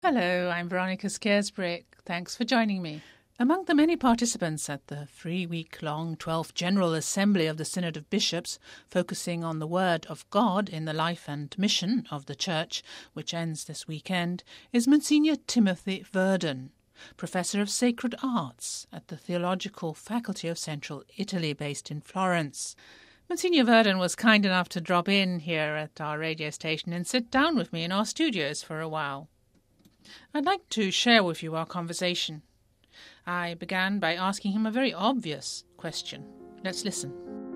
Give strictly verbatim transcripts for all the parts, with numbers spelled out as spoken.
Hello, I'm Veronica Scaresbrick. Thanks for joining me. Among the many participants at the three-week-long twelfth General Assembly of the Synod of Bishops, focusing on the Word of God in the life and mission of the Church, which ends this weekend, is Monsignor Timothy Verdon, Professor of Sacred Arts at the Theological Faculty of Central Italy, based in Florence. Monsignor Verdon was kind enough to drop in here at our radio station and sit down with me in our studios for a while. I'd like to share with you our conversation. I began by asking him a very obvious question. Let's listen.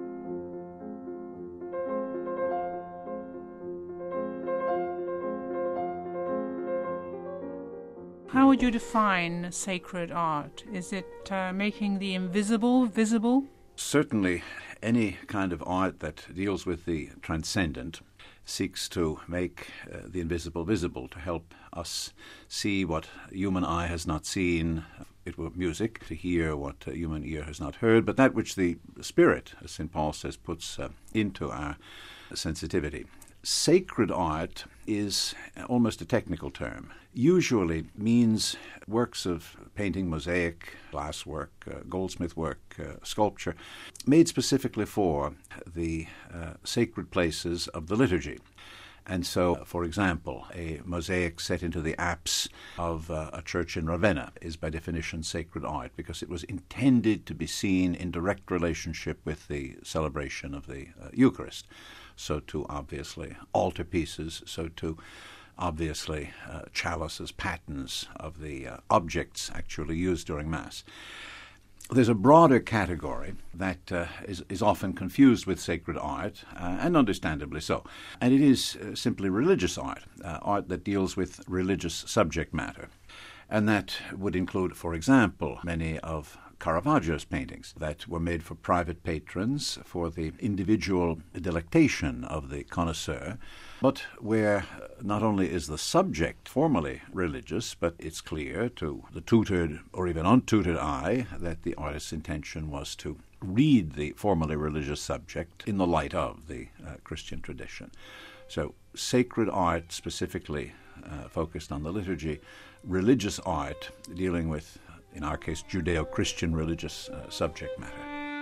How would you define sacred art? Is it uh, making the invisible visible? Certainly, any kind of art that deals with the transcendent seeks to make uh, the invisible visible, to help us see what human eye has not seen. It were music, to hear what uh, human ear has not heard, but that which the Spirit, as Saint Paul says, puts uh, into our sensitivity. Sacred art is almost a technical term. Usually means works of painting, mosaic, glass work, uh, goldsmith work, uh, sculpture, made specifically for the uh, sacred places of the liturgy. And so, for example, a mosaic set into the apse of uh, a church in Ravenna is by definition sacred art because it was intended to be seen in direct relationship with the celebration of the uh, Eucharist. So too, obviously, altarpieces, so too, obviously, uh, chalices, patens of the uh, objects actually used during Mass. There's a broader category that uh, is, is often confused with sacred art, uh, and understandably so. And it is uh, simply religious art, uh, art that deals with religious subject matter. And that would include, for example, many of Caravaggio's paintings that were made for private patrons, for the individual delectation of the connoisseur, but where not only is the subject formally religious, but it's clear to the tutored or even untutored eye that the artist's intention was to read the formally religious subject in the light of the uh, Christian tradition. So sacred art specifically uh, focused on the liturgy, religious art dealing with, in our case, Judeo-Christian religious uh, subject matter.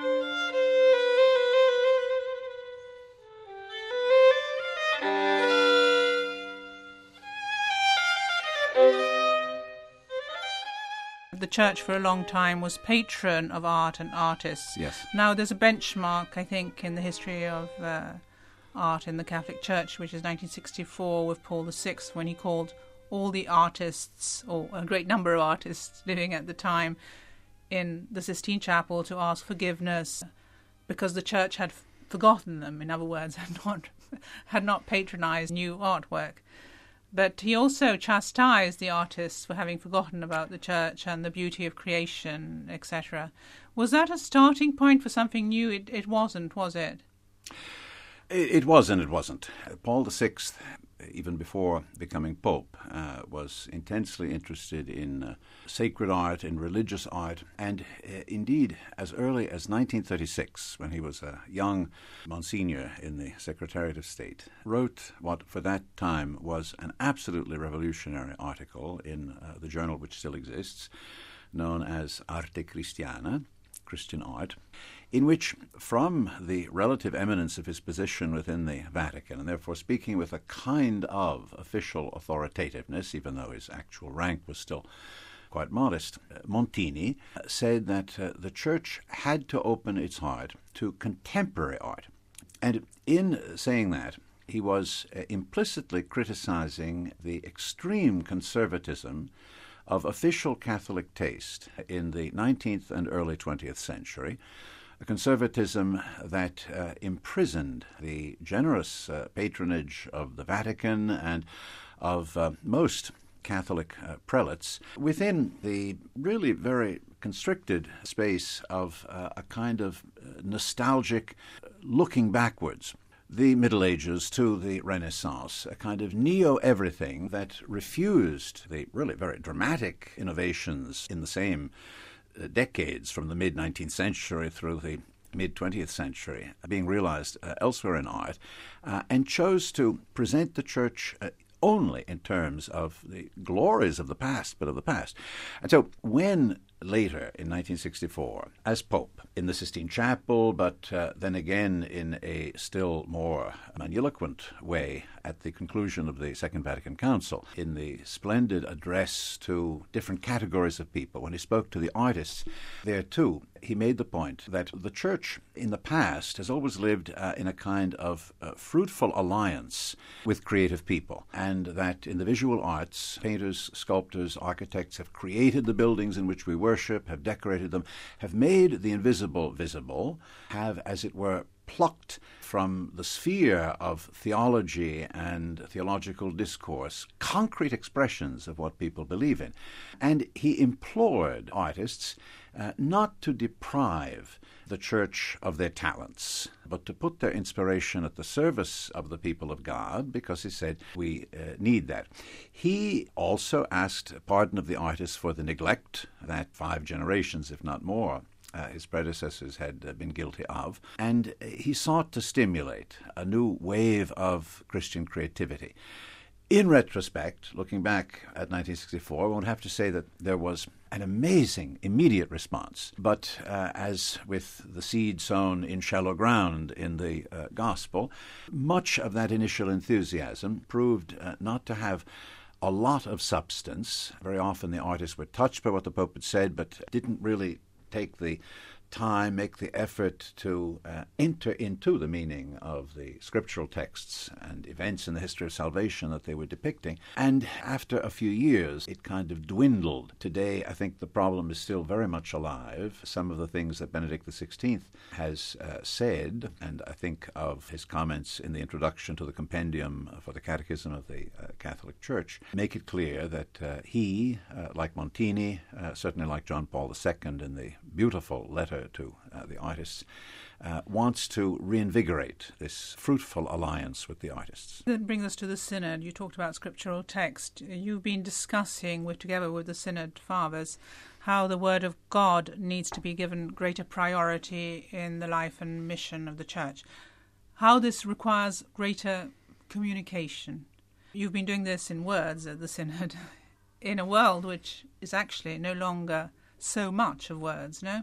The Church for a long time was patron of art and artists. Yes. Now there's a benchmark, I think, in the history of uh, art in the Catholic Church, which is nineteen sixty-four with Paul the Sixth, when he called all the artists, or a great number of artists living at the time, in the Sistine Chapel to ask forgiveness because the Church had forgotten them, in other words, had not, had not patronized new artwork. But he also chastised the artists for having forgotten about the Church and the beauty of creation, et cetera. Was that a starting point for something new? It, it wasn't, was it? It, it was and it wasn't. Paul the Sixth, even before becoming Pope, uh, was intensely interested in uh, sacred art, in religious art, and uh, indeed, as early as nineteen thirty-six, when he was a young Monsignor in the Secretariat of State, wrote what for that time was an absolutely revolutionary article in uh, the journal which still exists, known as Arte Christiana, Christian Art, in which, from the relative eminence of his position within the Vatican, and therefore speaking with a kind of official authoritativeness, even though his actual rank was still quite modest, Montini said that uh, the Church had to open its heart to contemporary art. And in saying that, he was uh, implicitly criticizing the extreme conservatism of official Catholic taste in the nineteenth and early twentieth century, a conservatism that uh, imprisoned the generous uh, patronage of the Vatican and of uh, most Catholic uh, prelates within the really very constricted space of uh, a kind of uh, nostalgic looking backwards. The Middle Ages to the Renaissance, a kind of neo-everything that refused the really very dramatic innovations in the same uh, decades from the mid-nineteenth century through the mid-twentieth century being realized uh, elsewhere in art, uh, and chose to present the Church uh, only in terms of the glories of the past, but of the past. And so when later in nineteen sixty-four, as Pope in the Sistine Chapel, but uh, then again in a still more magniloquent way at the conclusion of the Second Vatican Council, in the splendid address to different categories of people, when he spoke to the artists, there too, he made the point that the Church in the past has always lived uh, in a kind of uh, fruitful alliance with creative people, and that in the visual arts, painters, sculptors, architects have created the buildings in which we worship, have decorated them, have made the invisible visible, have, as it were, plucked from the sphere of theology and theological discourse concrete expressions of what people believe in. And he implored artists uh, not to deprive the Church of their talents, but to put their inspiration at the service of the people of God, because he said we uh, need that. He also asked pardon of the artists for the neglect that five generations, if not more, Uh, his predecessors had uh, been guilty of, and he sought to stimulate a new wave of Christian creativity. In retrospect, looking back at nineteen sixty-four, I won't have to say that there was an amazing immediate response, but uh, as with the seed sown in shallow ground in the uh, gospel, much of that initial enthusiasm proved uh, not to have a lot of substance. Very often the artists were touched by what the Pope had said, but didn't really take the time, make the effort to uh, enter into the meaning of the scriptural texts and events in the history of salvation that they were depicting. And after a few years, it kind of dwindled. Today, I think the problem is still very much alive. Some of the things that Benedict the sixteenth has uh, said, and I think of his comments in the introduction to the Compendium for the Catechism of the uh, Catholic Church, make it clear that uh, he, uh, like Montini, uh, certainly like John Paul the Second in the beautiful letter to uh, the artists, uh, wants to reinvigorate this fruitful alliance with the artists. That brings us to the Synod. You talked about scriptural text. You've been discussing, with, together with the Synod Fathers, how the Word of God needs to be given greater priority in the life and mission of the Church. How this requires greater communication. You've been doing this in words at the Synod, in a world which is actually no longer so much of words, no?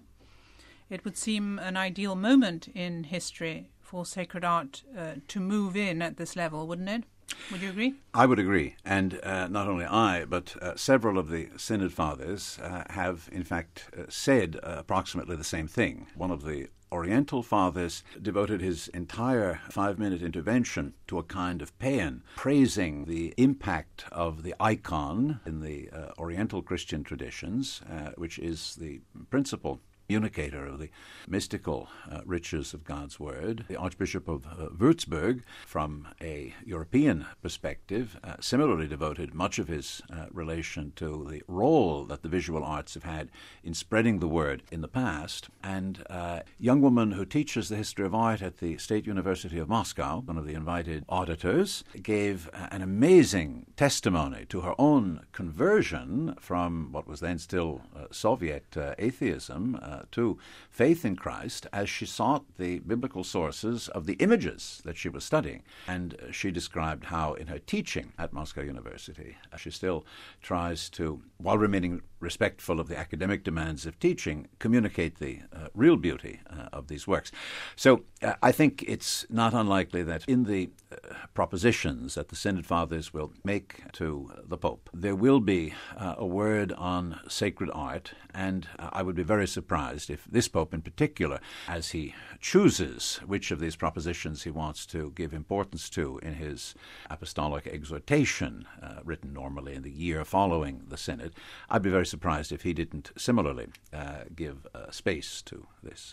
It would seem an ideal moment in history for sacred art uh, to move in at this level, wouldn't it? Would you agree? I would agree. And uh, not only I, but uh, several of the Synod Fathers uh, have, in fact, uh, said uh, approximately the same thing. One of the Oriental Fathers devoted his entire five-minute intervention to a kind of paean, praising the impact of the icon in the uh, Oriental Christian traditions, uh, which is the principal communicator of the mystical uh, riches of God's Word. The Archbishop of uh, Würzburg, from a European perspective, uh, similarly devoted much of his uh, relation to the role that the visual arts have had in spreading the Word in the past. And a uh, young woman who teaches the history of art at the State University of Moscow, one of the invited auditors, gave uh, an amazing testimony to her own conversion from what was then still uh, Soviet uh, atheism uh, to faith in Christ as she sought the biblical sources of the images that she was studying. And uh, she described how in her teaching at Moscow University, uh, she still tries to, while remaining respectful of the academic demands of teaching, communicate the uh, real beauty uh, of these works. So uh, I think it's not unlikely that in the uh, propositions that the Synod Fathers will make to the Pope, there will be uh, a word on sacred art, and uh, I would be very surprised if this Pope in particular, as he chooses which of these propositions he wants to give importance to in his apostolic exhortation, uh, written normally in the year following the Synod, I'd be very surprised if he didn't similarly uh, give uh, space to this.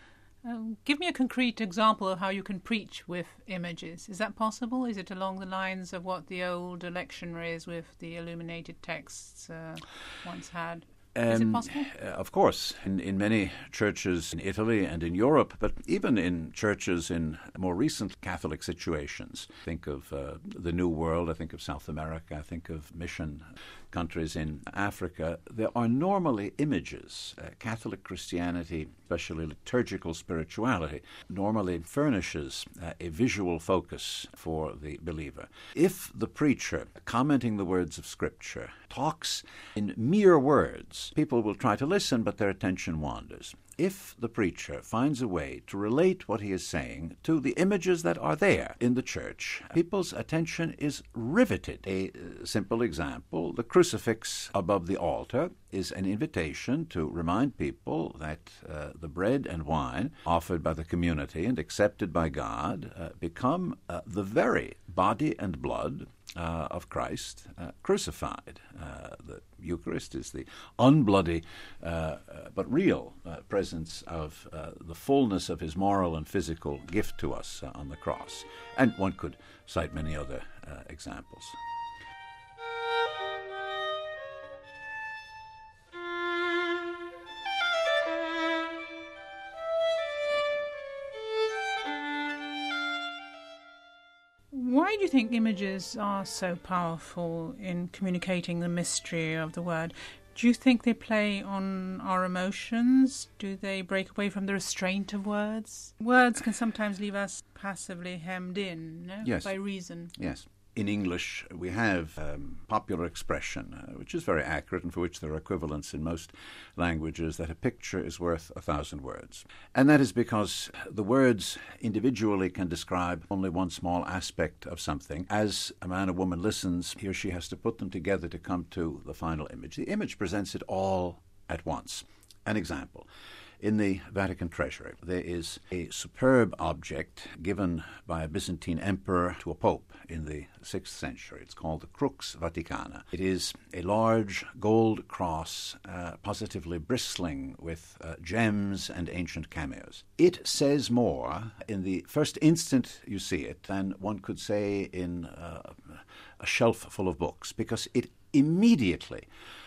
Um, give me a concrete example of how you can preach with images. Is that possible? Is it along the lines of what the old lectionaries with the illuminated texts uh, once had? Is it Um, possible? uh, Of course, in, in many churches in Italy and in Europe, but even in churches in more recent Catholic situations. Think of uh, the New World, I think of South America, I think of mission countries in Africa. There are normally images. Uh, Catholic Christianity, especially liturgical spirituality, normally furnishes uh, a visual focus for the believer. If the preacher, commenting the words of Scripture, talks in mere words, people will try to listen, but their attention wanders. If the preacher finds a way to relate what he is saying to the images that are there in the church, people's attention is riveted. A uh, simple example, the crucifix above the altar is an invitation to remind people that uh, the bread and wine offered by the community and accepted by God uh, become uh, the very body and blood Uh, of Christ uh, crucified. Uh, the Eucharist is the unbloody uh, uh, but real uh, presence of uh, the fullness of his moral and physical gift to us uh, on the cross. And one could cite many other uh, examples. Why do you think images are so powerful in communicating the mystery of the word? Do you think they play on our emotions? Do they break away from the restraint of words? Words can sometimes leave us passively hemmed in, no? Yes. By reason. Yes. In English, we have um, popular expression, uh, which is very accurate and for which there are equivalents in most languages, that a picture is worth a thousand words. And that is because the words individually can describe only one small aspect of something. As a man or woman listens, he or she has to put them together to come to the final image. The image presents it all at once. An example. In the Vatican Treasury, there is a superb object given by a Byzantine emperor to a pope in the sixth century. It's called the Crux Vaticana. It is a large gold cross, uh, positively bristling with uh, gems and ancient cameos. It says more in the first instant you see it than one could say in uh, a shelf full of books, because it immediately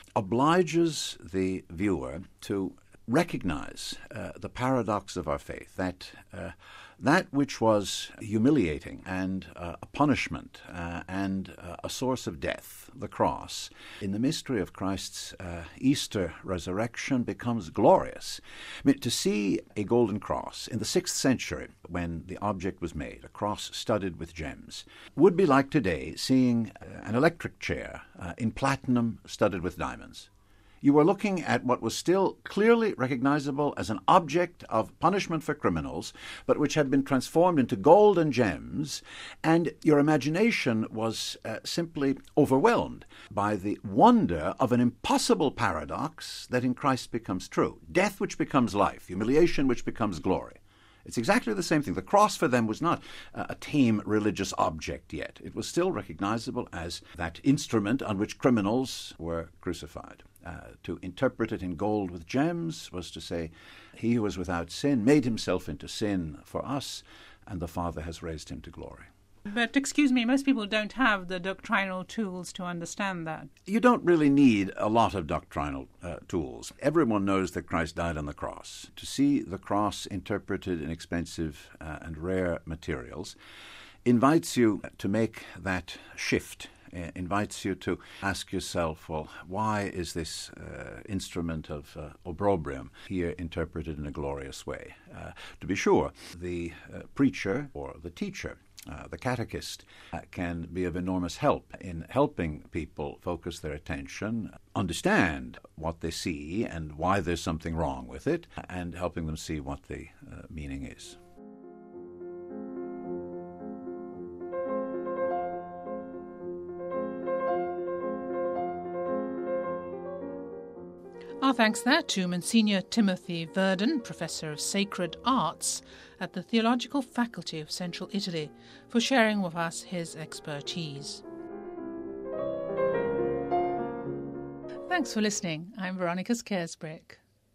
obliges the viewer to recognize uh, the paradox of our faith, that uh, that which was humiliating and uh, a punishment uh, and uh, a source of death, the cross, in the mystery of Christ's uh, Easter resurrection becomes glorious. I mean, to see a golden cross in the sixth century, when the object was made, a cross studded with gems, would be like today seeing uh, an electric chair uh, in platinum studded with diamonds. You were looking at what was still clearly recognizable as an object of punishment for criminals, but which had been transformed into gold and gems, and your imagination was uh, simply overwhelmed by the wonder of an impossible paradox that in Christ becomes true. Death which becomes life, humiliation which becomes glory. It's exactly the same thing. The cross for them was not uh, a tame religious object yet. It was still recognizable as that instrument on which criminals were crucified. Uh, to interpret it in gold with gems was to say, he who was without sin made himself into sin for us, and the Father has raised him to glory. But excuse me, most people don't have the doctrinal tools to understand that. You don't really need a lot of doctrinal uh, tools. Everyone knows that Christ died on the cross. To see the cross interpreted in expensive uh, and rare materials invites you to make that shift, uh, invites you to ask yourself, well, why is this uh, instrument of uh, opprobrium here interpreted in a glorious way? Uh, to be sure, the uh, preacher or the teacher, Uh, the catechist, uh, can be of enormous help in helping people focus their attention, understand what they see and why there's something wrong with it, and helping them see what the uh, meaning is. Our thanks there to Monsignor Timothy Verdon, Professor of Sacred Arts at the Theological Faculty of Central Italy, for sharing with us his expertise. Thanks for listening. I'm Veronica Scaresbrick.